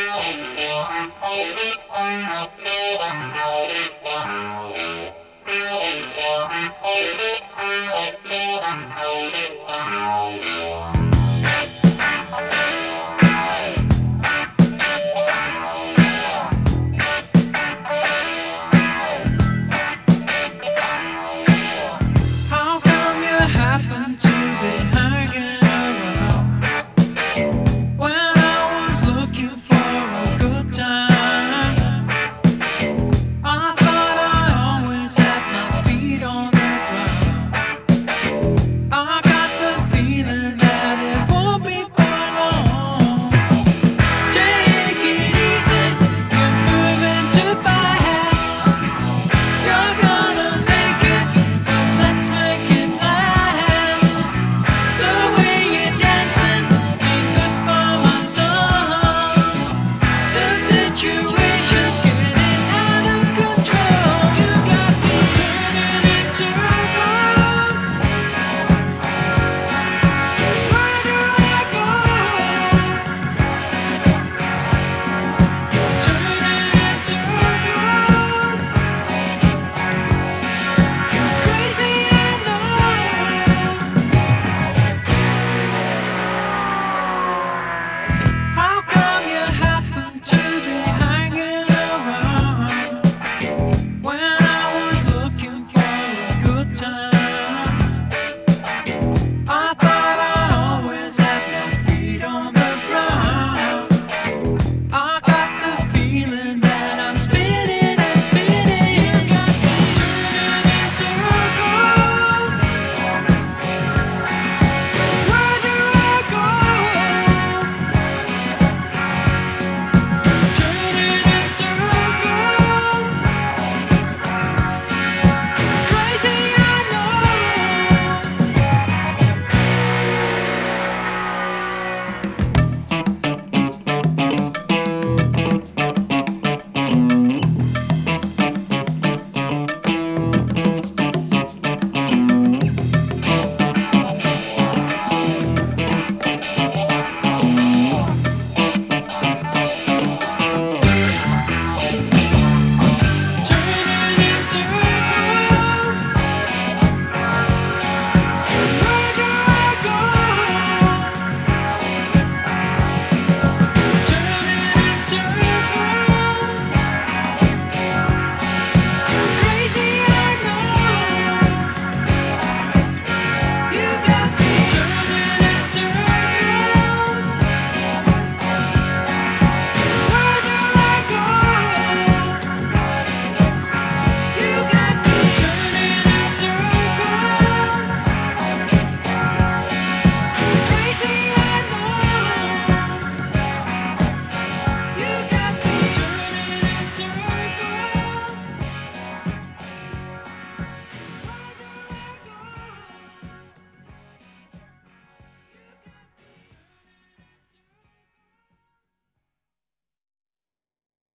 How come you happen to be hanging around when I was looking for a good time? I thought I always had my feet on the ground. I got the feeling that it won't be for long. Take it easy, you're moving too fast. You're gonna make it, let's make it last. The way you're dancing ain't good for my soul. The situation